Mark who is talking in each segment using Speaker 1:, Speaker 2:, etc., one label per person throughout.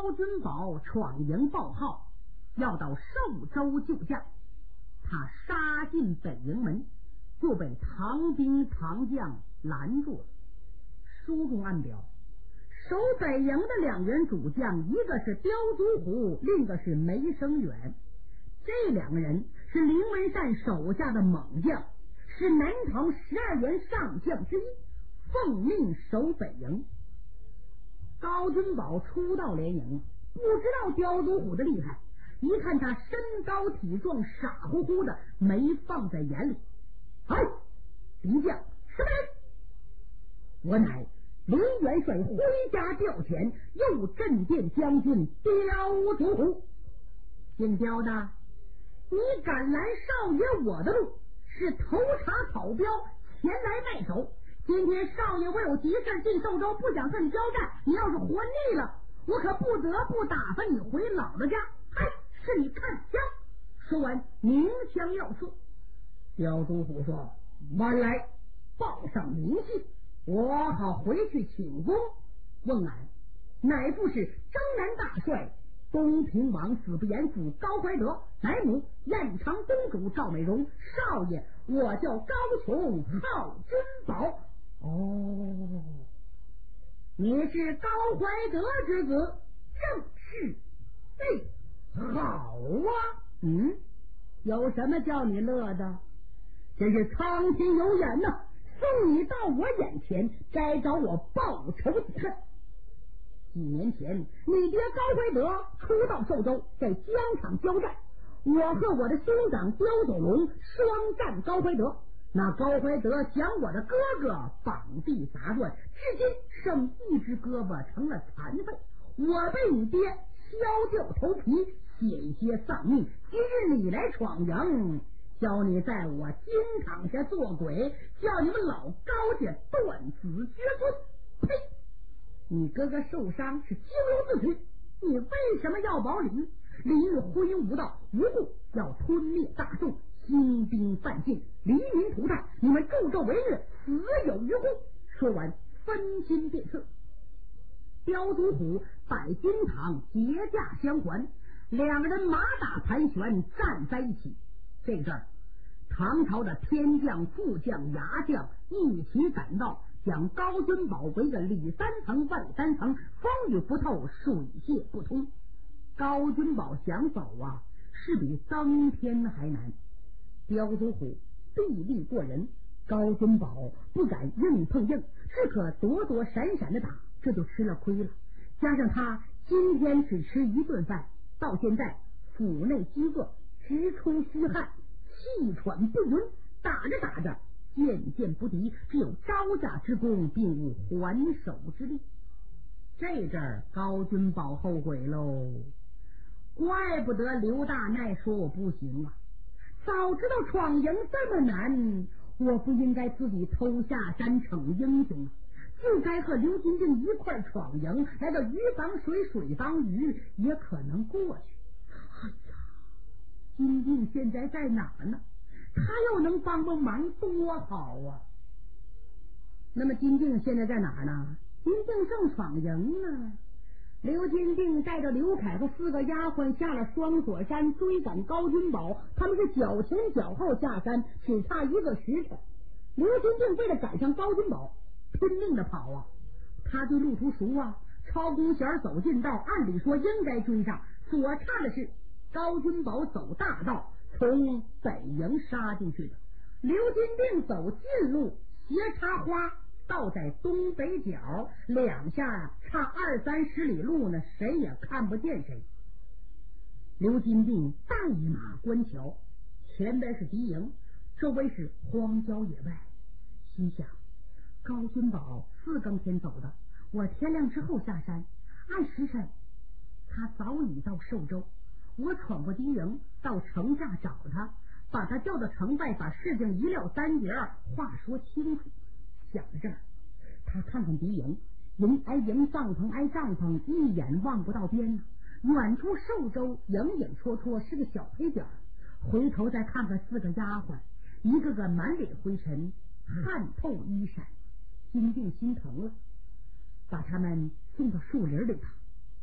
Speaker 1: 高君宝闯营报号，要到寿州救驾。他杀进北营门，就被唐兵唐将拦住了。书中暗表，守北营的两员主将，一个是刁足虎，另一个是梅生远。这两个人是灵文善手下的猛将，是南朝12员上将之一，奉命守北营。高君宝初到连营，不知道刁足虎的厉害，一看他身高体壮，傻乎乎的，没放在眼里。哎，敌将什么人？我乃林元帅麾家调遣右镇殿将军刁足虎。姓刁的，你敢拦少爷我的路，是头查草标，前来卖首。今天少爷我有急事进寿州，不想和你交战，你要是活腻了，我可不得不打发你回姥姥家。嗨，是你看枪。说完鸣枪要刺。刁足虎说：慢来，报上名姓，我好回去请功。问俺乃不是征南大帅东平王死不言父高怀德，乃母燕长公主赵美容。少爷我叫高琼，号君宝。哦，你是高怀德之子，正是。好啊。有什么叫你乐的？真是苍天有眼呐，送你到我眼前，该找我报仇雪恨。几年前你爹高怀德初到寿州，在疆场交战，我和我的兄长刁九龙双战高怀德，那高怀德将我的哥哥绑臂打断，至今剩一只胳膊成了残废，我被你爹削掉头皮，险些丧命。今日你来闯营，叫你在我金堂下做鬼，叫你们老高家断子绝孙。呸！你哥哥受伤是咎由自取，你为什么要保李煜？李煜昏庸无道，无故要吞灭大众，兴兵犯禁，黎民涂炭，你们助纣为虐，死有余辜。说完分金变色。刁足虎摆金堂结驾相还，两个人马打盘旋站在一起。这阵儿唐朝的天将、副将、牙将一起赶到，将高君宝围个里三层外三层，风雨不透，水泄不通。高君宝想走啊，是比登天还难。刁足虎臂力过人，高君宝不敢硬碰硬，只可躲躲闪闪的打，这就吃了亏了。加上他今天只吃一顿饭，到现在腹内饥饿，直出虚汗，气喘不匀，打着打着渐渐不敌，只有招架之功，并无还手之力。这阵儿高君宝后悔喽，怪不得刘大奈说我不行啊，早知道闯营这么难，我不应该自己偷下山逞英雄啊，就该和刘金定一块闯营，来到鱼防水，水防鱼，也可能过去。哎呀，金定现在在哪儿呢？他要能帮帮忙多好啊！那么金定现在在哪儿呢？金定正闯营呢。刘金定带着刘凯和4个丫鬟下了双锁山，追赶高君宝。他们是脚前脚后下山，只差1个时辰。刘金定为了赶上高君宝，拼命的跑啊！他对路途熟啊，抄弓弦走近道，按理说应该追上，所差的是高君宝走大道，从北营杀进去的。刘金定走近路，斜插花，倒在东北角，两下差20-30里路呢，谁也看不见谁。刘金定带马观桥，前边是敌营，周围是荒郊野外，心想高君宝4更天走的，我天亮之后下山，按时辰他早已到寿州，我闯过敌营，到城下找他，把他叫到城外，把事情一撂3节，话说清楚。想着这儿，他看看敌营，营挨营，帐篷挨帐篷，一眼望不到边呢。远处寿州影影绰绰是个小黑点儿，回头再看看4个丫鬟，一个个满脸灰尘，汗透衣衫。金定心疼了，把他们送到树林里头。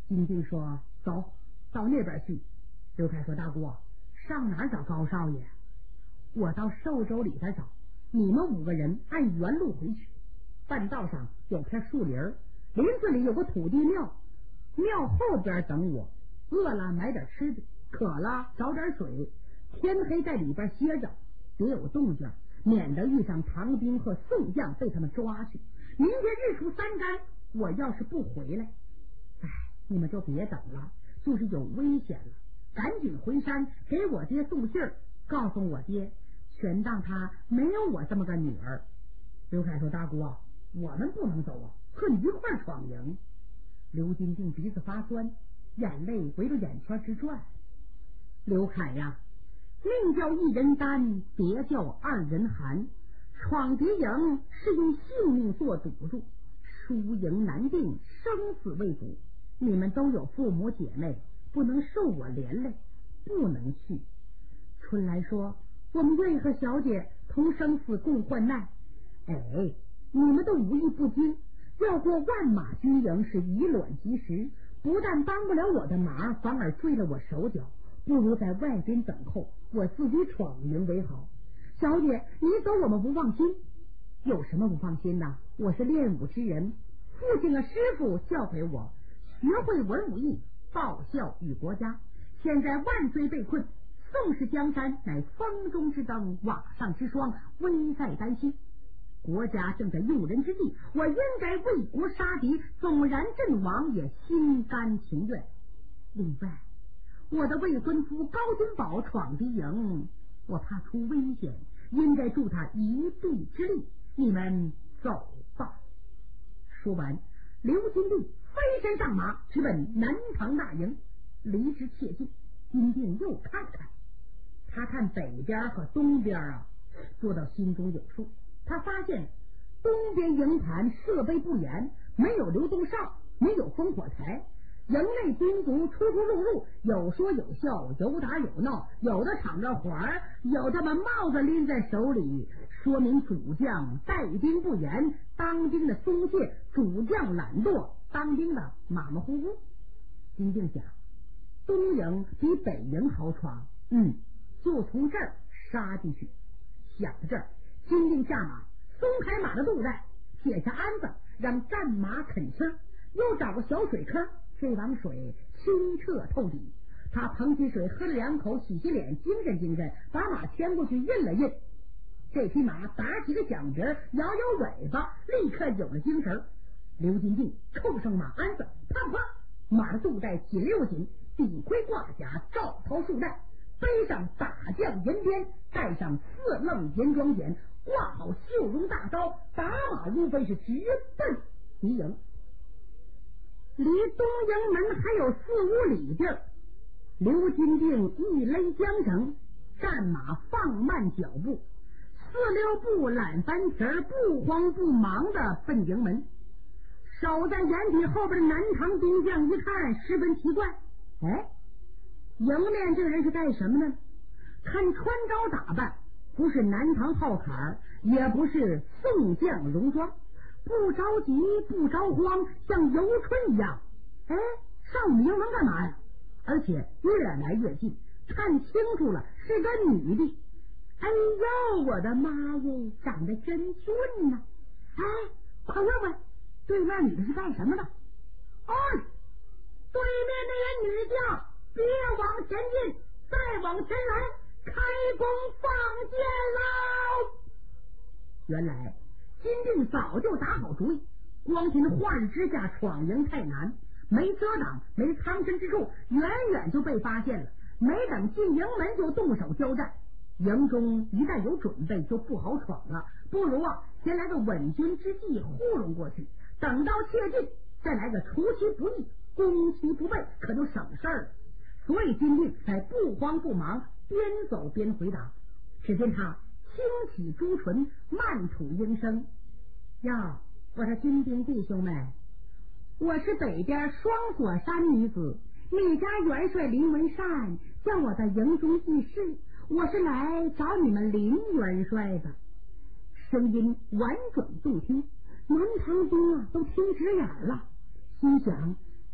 Speaker 1: 金定说：“走到那边去。”刘开说：“大姑，上哪儿找高少爷？我到寿州里边找。你们5个人按原路回去，半道上有片树林，林子里有个土地庙，庙后边等我。饿了买点吃的，渴了找点水。天黑在里边歇着，别有动静，免得遇上唐兵和宋将被他们抓去。明天日出3竿，我要是不回来，你们就别等了，就是有危险了，赶紧回山给我爹送信儿，告诉我爹，全当他没有我这么个女儿。”刘凯说：“大姑啊，我们不能走啊，和你一块儿闯营。”刘金定鼻子发酸，眼泪围着眼圈直转。刘凯呀，宁叫1人担，别叫2人寒。闯敌营是用性命做赌注，输赢难定，生死未卜。你们都有父母姐妹，不能受我连累，不能去。春来说：“我们愿意和小姐同生死共患难。”你们的武艺不精，要过万马军营是以卵击石，不但帮不了我的忙，反而坠了我手脚，不如在外边等候，我自己闯营为好。小姐你走我们不放心。有什么不放心呢？我是练武之人，父亲的师傅教诲我学会文武艺，报效于国家。现在万岁被困，宋氏江山乃风中之灯，瓦上之霜，危在旦夕。国家正在用人之际，我应该为国杀敌，纵然阵亡也心甘情愿。另外，我的未婚夫高君宝闯敌营，我怕出危险，应该助他一臂之力。你们走吧。说完，刘金定飞身上马，直奔南唐大营。离之切近，金定又看看，他看北边和东边做到心中有数。他发现东边营盘设备不严，没有流动哨，没有烽火台，营内兵卒出出入入，有说有笑，有打有闹，有的敞着怀，有的把帽子拎在手里，说明主将带兵不严，当兵的松懈，主将懒惰，当兵的马马虎虎。金定想，东营比北营好闯，就从这儿杀进去。想到这儿，金定下马，松开马的肚带，撇下鞍子，让战马啃吃，又找个小水坑，这碗水清澈透底。他捧起水喝了2口，洗洗脸，精神精神，把马牵过去印了印。这匹马打起个响鼻，摇摇尾巴，立刻有了精神。刘金定扣上马鞍子，啪啪，马的肚带紧又紧，顶盔挂甲，罩袍束带，背上打将银鞭，带上4愣银装锏，挂好绣绒大刀，打马如飞，是直奔敌营。离东营门还有4、5里地儿，刘金定一勒缰绳，战马放慢脚步，4溜步揽翻蹄儿，不慌不忙的奔营门。守在掩体后边的南唐兵将一看，十分奇怪，迎面这个人是干什么呢？看穿着打扮，不是南唐号坎，也不是宋将戎装，不着急不着慌，像游春一样。上我们营门干嘛呀？而且越来越近，看清楚了，是个女的。哎呦，我的妈耶，长得真俊呐！快问问，对面女的是干什么的？对面那个女将，别往前进，再往前来，开弓放箭喽！原来金定早就打好主意，光凭化日之下闯营太难，没遮挡，没藏身之处，远远就被发现了。没等进营门就动手交战，营中一旦有准备就不好闯了，不如先来个稳军之计糊弄过去，等到切近再来个出其不意，攻其不备，可就省事儿了。所以金定才不慌不忙，边走边回答。只见他轻启朱唇，慢吐应声：“呀，我说金兵弟兄们，我是北边双锁山女子，你家元帅林文善叫我在营中议事，我是来找你们林元帅的。”声音婉转动听，南唐兵都听直眼了，心想：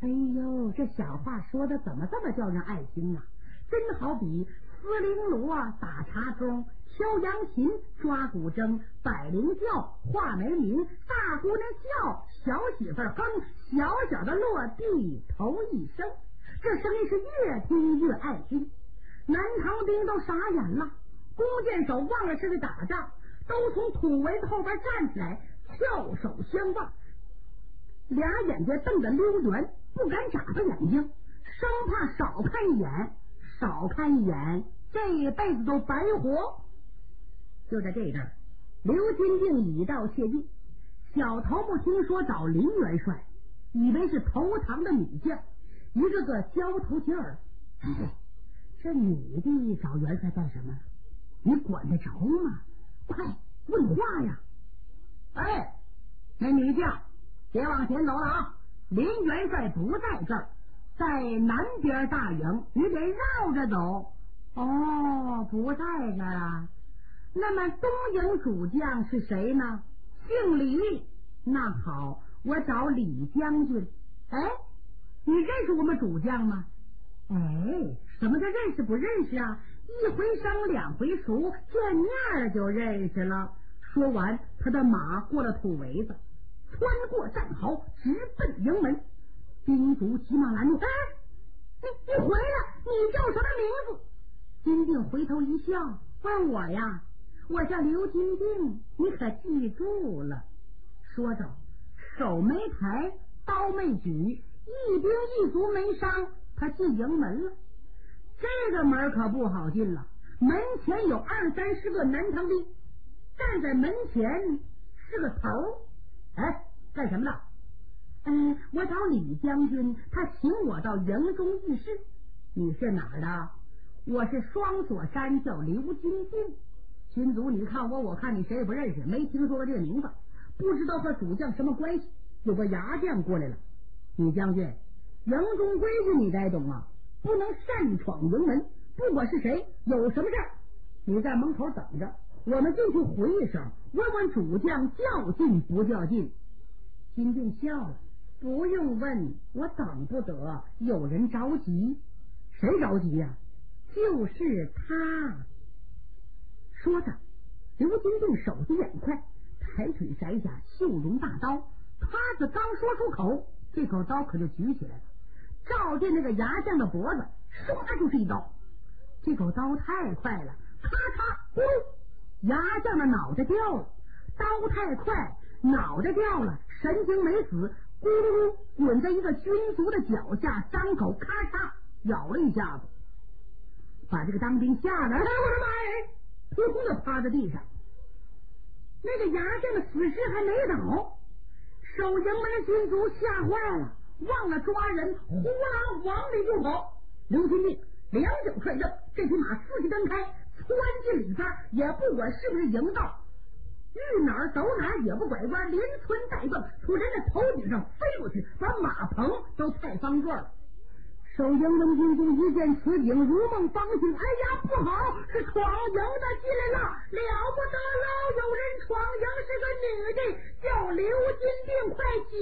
Speaker 1: 哎呦，这小话说的怎么这么叫人爱听啊？真好比司灵锣打茶钟，敲扬琴抓古筝，百灵叫画梅铃，大姑娘叫小媳妇哼，小小的落地头一声，这声音是越听越爱听。南唐兵都傻眼了，弓箭手忘了是在打仗，都从土围子后边站起来，翘首相望，俩眼睛瞪得溜圆，不敢眨巴眼睛，生怕少看一眼，少看一眼这辈子都白活。就在这阵儿，刘金定已到谢晋，小头目听说找林元帅，以为是投唐的女将，一个个交头接耳。这女的找元帅干什么？你管得着吗？快问话呀！哎，那女将别往前走了啊！林元帅不在这儿，在南边大营，你得绕着走。哦，不在这儿啊？那么东营主将是谁呢？姓李。那好，我找李将军。哎，你认识我们主将吗？哎，什么叫认识不认识啊？一回生两回熟，见面了就认识了。说完，他的马过了土围子，穿过战壕，直奔营门。兵卒急忙拦住：“哎，你回来！你叫什么名字？”金定回头一笑，问我呀：“我叫刘金定，你可记住了？”说着，手没抬，刀没举，一兵一卒没伤，他进营门了。这个门可不好进了，门前有20-30个南唐兵，站在门前是个头。哎，干什么的？我找李将军，他请我到营中议事。你是哪儿的？我是双锁山，叫刘金定。群卒你看我，我看你，谁也不认识，没听说过这个名字，不知道和主将什么关系。有个牙将过来了：“李将军，营中规矩你该懂啊，不能擅闯营门，不管是谁，有什么事儿，你在门口等着，我们进去回一声，问问主将较劲不较劲。”金定笑了：“不用问，我等不得，有人着急。”“谁着急呀？”“就是他。”说着，刘金定手疾眼快，抬腿摘下绣绒大刀，他子刚说出口，这口刀可就举起来了，照进那个牙将的脖子，唰就是一刀。这口刀太快了，咔嚓咕噜，牙将的脑袋掉了。刀太快，脑袋掉了，神经没死，咕噜噜滚在一个军卒的脚下，张口咔嚓咬了一下子，把这个当兵吓得，哎，我的妈呀，扑通的趴在地上。那个牙将的死尸还没倒，守营门的军卒吓坏了，忘了抓人，呼啦往里就跑。刘金定两脚踹正，这匹马四蹄蹬开，窜进里边，也不管是不是营道，遇哪儿走哪儿，也不拐弯，连窜带蹦，从人的头顶上飞过去，把马棚都踹方转了。守营门军卒一见此景，如梦方醒，哎呀，不好，是闯营的进来了，了不得了，有人闯营，是个女的，叫刘金定，快接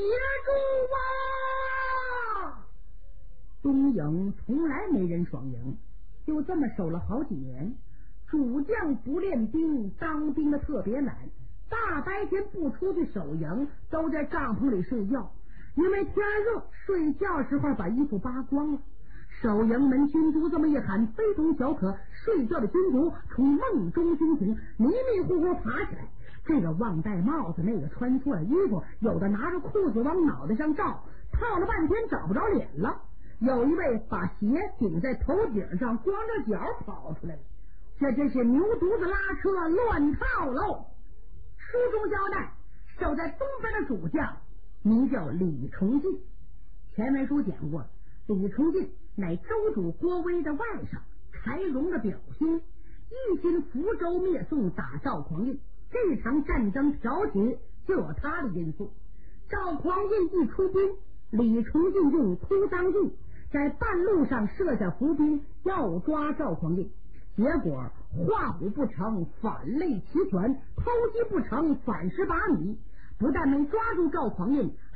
Speaker 1: 住啊！东营从来没人闯营，就这么守了好几年。主将不练兵，当兵的特别懒，大白天不出去守营，都在帐篷里睡觉。因为天热，睡觉时候把衣服扒光了。守营门军卒这么一喊，非同小可，睡觉的军卒从梦中惊醒，迷迷糊糊爬起来。这个忘戴帽子，那个穿错了衣服，有的拿着裤子往脑袋上罩，套了半天找不着脸了。有一位把鞋顶在头顶上，光着脚跑出来了。这真是牛犊子拉车乱套喽！书中交代，守在东边的主将名叫李崇进。前文书讲过，李崇进乃周主郭威的外甥，柴荣的表兄，一心福州灭宋，打赵匡胤。这场战争挑起就有他的因素。赵匡胤一出兵，李崇进用突当计，在半路上设下伏兵，要抓赵匡胤。结果画虎不成反类齐全，偷鸡不成反蚀把米，不但没抓住赵匡胤，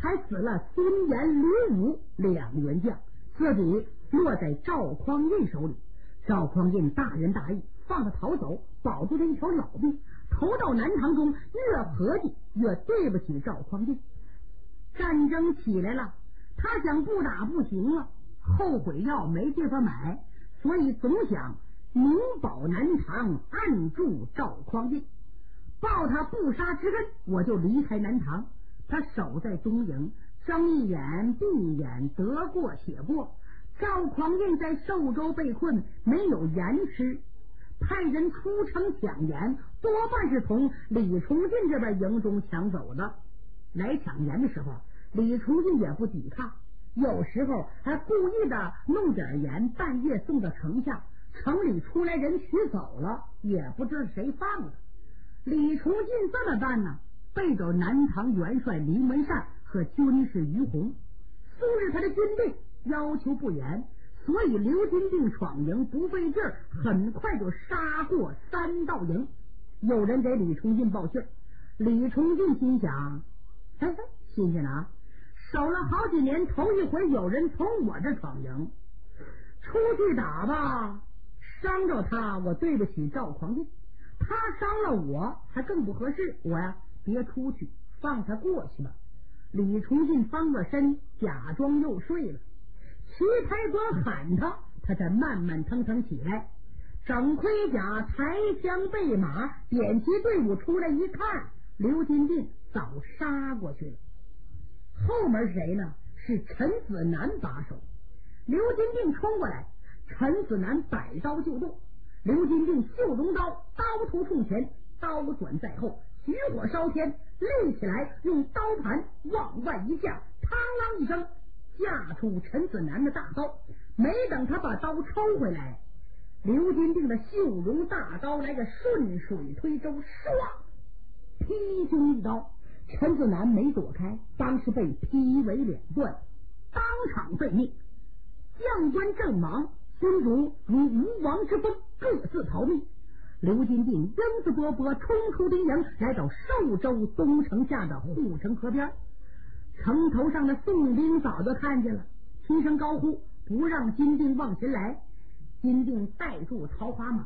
Speaker 1: 还死了孙延、吕武2员将，自己落在赵匡胤手里。赵匡胤大仁大义，放他逃走，保住这一条老命。投到南唐中，越合计越对不起赵匡胤。战争起来了，他想不打不行了，后悔药没地方买，所以总想明保南唐，暗助赵匡胤，报他不杀之恩，我就离开南唐。他守在东营，睁一眼闭一眼，得过且过。赵匡胤在寿州被困，没有盐吃，派人出城抢盐，多半是从李崇进这边营中抢走的。来抢盐的时候，李崇进也不抵抗，有时候还故意的弄点盐，半夜送到城下，城里出来人取走了，也不知谁放的。李崇进这么办呢，背走南唐元帅林文善和军师于洪。素日他的军令要求不严，所以刘金定闯营不费劲儿，很快就杀过3道营。有人给李崇进报信，李崇进心想，新鲜啊，守了好几年，头一回有人从我这闯营，出去打吧，伤着他我对不起赵匡胤，他伤了我还更不合适，我呀别出去，放他过去吧。李崇进翻过身，假装又睡了。齐台官喊他，他才慢慢腾腾起来，整盔甲，抬枪备马，点齐队伍出来一看，刘金定早杀过去了。后门谁呢？是陈子南把守。刘金定冲过来，陈子南摆刀就动，刘金定袖中刀，刀头冲前，刀转在后，举火烧天，立起来，用刀盘往外一架，嘡啷一声架出陈子南的大刀。没等他把刀抽回来，刘金定的绣绒大刀来个顺水推舟，唰劈中一刀，陈子南没躲开，当时被劈为2段，当场废命。将官阵亡，军卒如无王之风，各自逃命。刘金定英姿勃勃冲出敌营，来到寿州东城下的护城河边。城头上的宋兵早就看见了，齐声高呼，不让金定往前来。金定带住桃花马，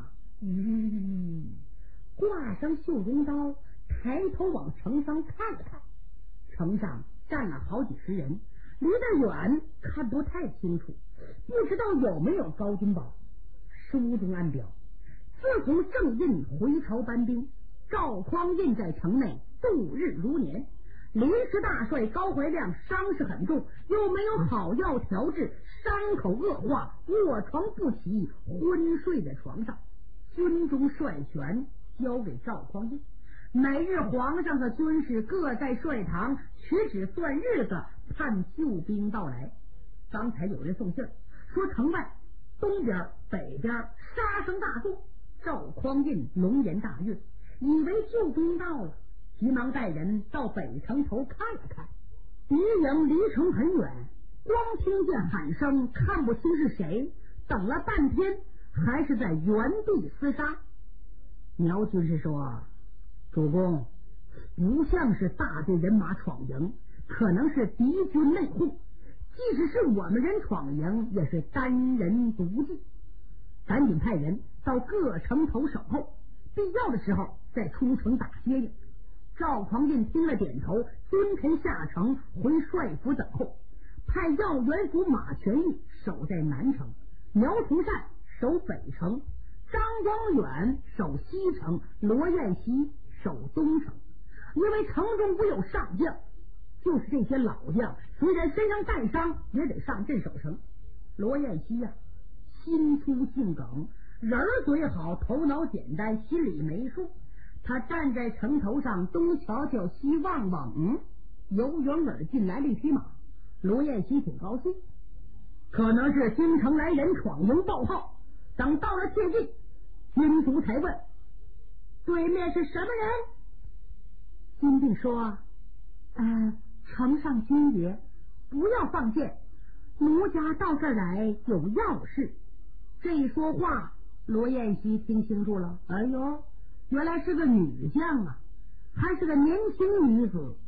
Speaker 1: 挂上绣绒刀，抬头往城上看了看。城上站了好几十人，离得远看不太清楚，不知道有没有高君宝。书中暗表，自从郑印回朝搬兵，赵匡胤在城内度日如年。临时大帅高怀亮伤势很重，又没有好药调治，伤口恶化，卧床不起，昏睡在床上。军中帅权交给赵匡胤，每日皇上和军士各在帅堂取旨算日子，盼救兵到来。刚才有人送信说城外东边北边杀声大作，赵匡胤龙颜大悦，以为救兵到了，急忙带人到北城头看了看。敌营离城很远，光听见喊声，看不清是谁，等了半天还是在原地厮杀。苗军士说，主公，不像是大队人马闯营，可能是敌军内讧，即使是我们人闯营，也是单人独骑，赶紧派人到各城头守候，必要的时候再出城打接应。赵匡胤听了点头，君臣下城回帅府等候，派耀元府马全义守在南城，苗从善守北城，张光远守西城，罗彦熙守东城。因为城中不有上将，就是这些老将，虽然身上带伤，也得上阵守城。罗彦熙呀，心粗性梗，人嘴好，头脑简单，心里没数。他站在城头上，东瞧瞧西望望，由远而进来了一匹马。罗彦熙挺高兴，可能是京城来人闯营报号。等到了切近，军卒才问对面是什么人。金定说，城上军爷，不要放箭，奴家到这儿来有要事。这一说话，罗彦熙听清楚了，哎呦，原来是个女将啊，还是个年轻女子，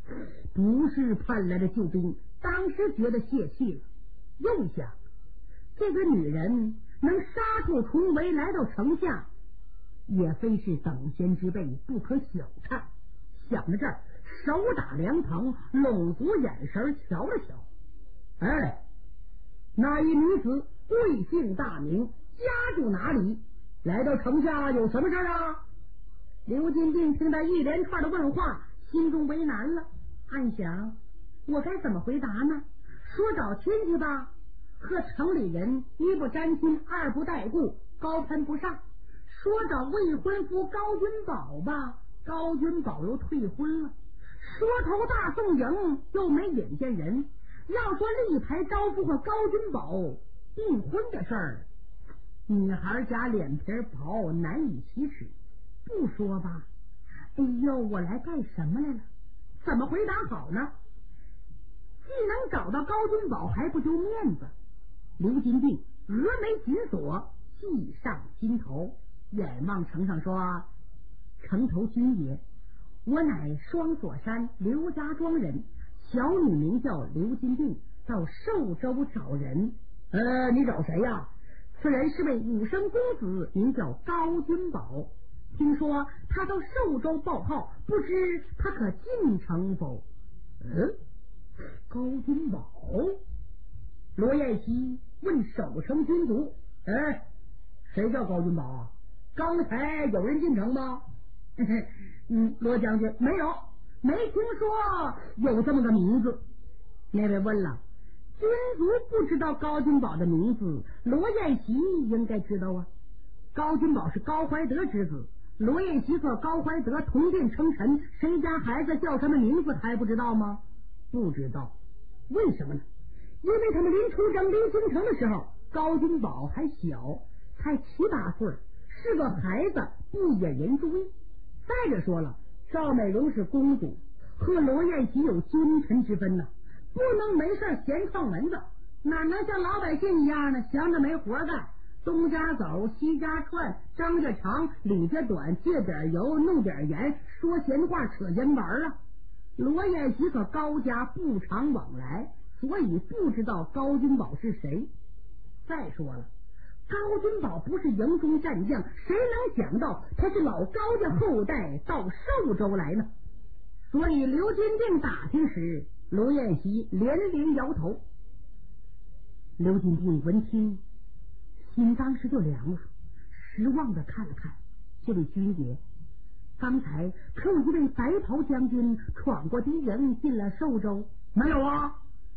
Speaker 1: 不是盼来的救兵，当时觉得泄气了。又想，这个女人能杀出重围来到城下，也非是等闲之辈，不可小看。想到这儿，手打凉棚，拢足眼神瞧了瞧。哎，那一女子贵姓大名，家住哪里？来到城下有什么事啊？刘金定听他一连串的问话，心中为难了，暗想我该怎么回答呢？说找亲戚吧，和城里人一不沾亲，二不带故，高攀不上；说找未婚夫高君宝吧，高君宝又退婚了；说投大宋营又没引荐人。要说立牌招夫和高君宝订婚的事儿，女孩家脸皮薄，难以启齿。不说吧，哎呦，我来干什么来了？怎么回答好呢？既能找到高君宝，还不丢面子。刘金定峨眉紧锁，计上心头，眼望城上说：城头君爷，我乃双锁山刘家庄人，小女名叫刘金定，到寿州找人。你找谁呀？此人是位武生公子，名叫高君宝。听说他到寿州报号，不知他可进城否？高君宝。罗彦熙问守城军卒：谁叫高君宝啊？刚才有人进城吗？罗将军，没有，没听说有这么个名字。那位问了，军卒不知道高君宝的名字，罗彦熙应该知道啊。高君宝是高怀德之子，罗彦熙和高怀德同殿称臣，谁家孩子叫什么名字还不知道吗？不知道。为什么呢？因为他们临出征临京城的时候，高君宝还小，才7、8岁，是个孩子，不引人注意。再者说了，赵美荣是公主，和罗彦熙有君臣之分呢，不能没事闲串门子，哪能像老百姓一样呢？闲着没活干，东家走西家串，张家长李家短，借点油弄点盐，说闲话扯闲玩啊。罗彦熙和高家不常往来，所以不知道高君宝是谁。再说了，高君宝不是营中战将，谁能想到他是老高家后代到寿州来呢？所以刘金定打听时，罗彦熙连连摇头。刘金定闻听，心当时就凉了，失望的看了看这位军爷，刚才可有一位白袍将军闯过敌营进了寿州？没有啊。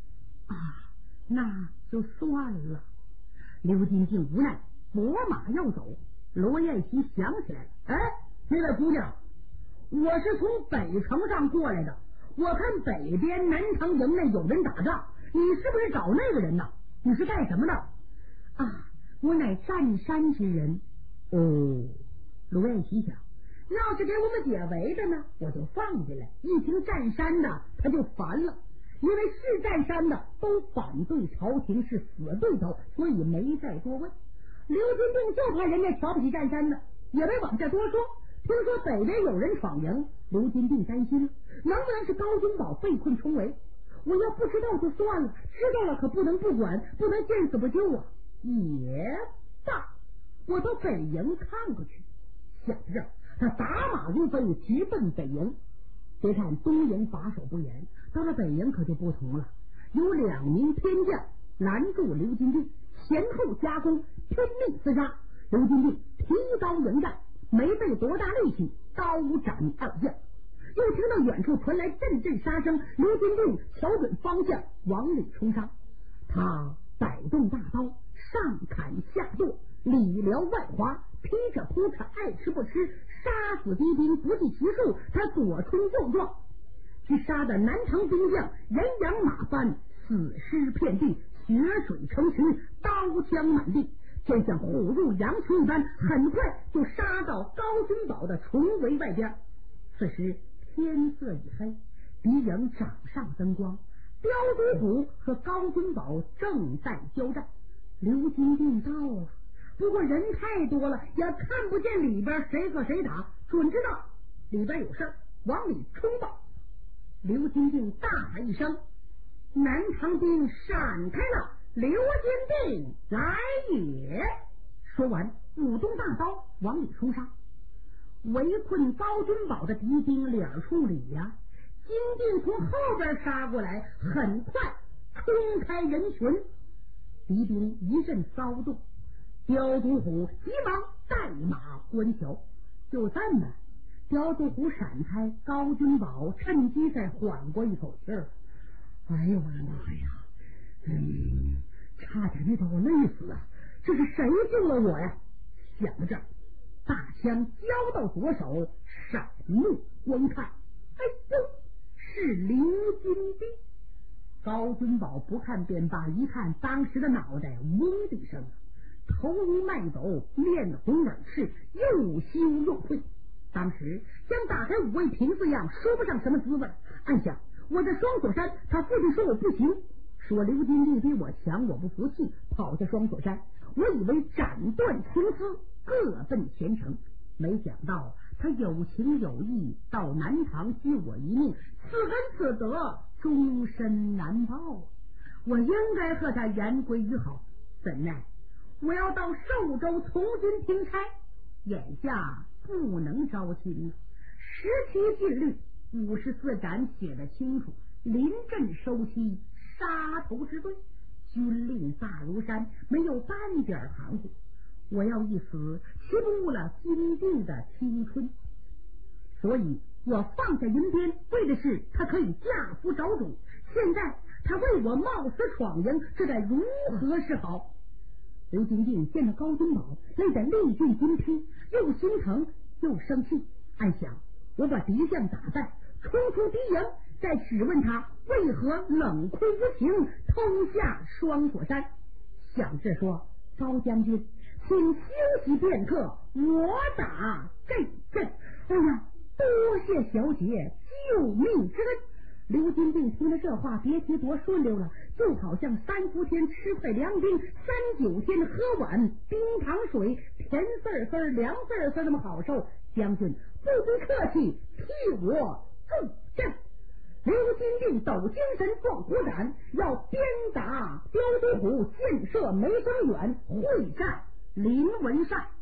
Speaker 1: 那就算了。刘金定无奈，拨马要走。罗彦熙想起来了，那位姑娘，我是从北城上过来的，我看北边南城营内有人打仗，你是不是找那个人呢？你是干什么的？我乃占山之人。罗彦熙想，要是给我们解围的呢，我就放进来；一听占山的，他就烦了，因为是占山的都反对朝廷，是死对头，所以没再多问。刘金定就怕人家瞧不起占山的，也没往下多说。听说北边有人闯营，刘金定担心能不能是高君宝被困重围。我要不知道就算了，知道了可不能不管，不能见死不救啊。也罢，我到北营看过去。想着他打马如飞，直奔北营。别看东营把守不严，到了北营可就不同了，有2名偏将拦住刘金定，前后夹攻，拼命厮杀。刘金定提刀迎战，没费多大力气，刀斩2将。又听到远处传来阵阵杀声，刘金定瞧准方向往里冲杀。他摆动大刀，上砍下剁，里撩外划，劈着扑着，爱吃不吃，杀死敌兵不计其数。他左冲右撞，只杀的南城兵将人仰马翻，死尸遍地，血水成渠，刀枪满地，真像虎入羊群一般，很快就杀到高君宝的重围外边。此时天色已黑，敌营掌上灯光，刁都虎和高君宝正在交战。刘金定到了，不过人太多了，也看不见里边谁和谁打，准知道里边有事儿，往里冲吧。 刘金定大喊一声：“南唐兵闪开了，刘金定来也！”说完，舞动大刀往里冲杀。围困高君宝的敌兵脸冲里呀，金定从后边杀过来，很快冲开人群，敌兵一阵骚动，刁祖虎急忙带马关桥。就这么，刁祖虎闪开，高君宝趁机再缓过一口气儿。哎呦我的妈呀！差点没把我累死啊！这是谁救了我呀？想到这儿，大枪交到左手，闪目观看，哎呦，是刘金兵。高君宝不看便罢，一看当时的脑袋，嗡的一声，头如麦走，面红耳赤，又羞又愧。当时像打开五味瓶子一样，说不上什么滋味。暗想，我在双锁山，他父亲说我不行，说刘金定比我强，我不服气，跑下双锁山。我以为斩断情丝，各奔前程，没想到他有情有义，到南唐救我一命，此恩此德，终身难报。我应该和他言归于好，怎奈我要到寿州从军听差，眼下不能招亲了。17禁律54斩写得清楚，临阵收妻，杀头之罪，军令大如山，没有半点含糊。我要一死，岂不误了金定的青春？所以我放下银鞭，为的是他可以嫁夫找主。现在他为我冒死闯营，这该如何是好？刘金定见到高君宝，累得力尽筋疲，又心疼又生气，暗想：我把敌将打败，冲出敌营，再质问他为何冷酷无情，偷下双锁山。想着说：高将军，请休息片刻，我打这阵。哎呀，多谢小姐救命之恩。刘金定听了这话，别提多顺溜了，就好像3伏天吃块凉冰，39天喝碗冰糖水，甜丝丝凉丝丝那么好受。将军不必客气，替我助阵。刘金定抖精神，壮虎胆，要鞭打刁祖虎，箭射梅生远，会战林文善。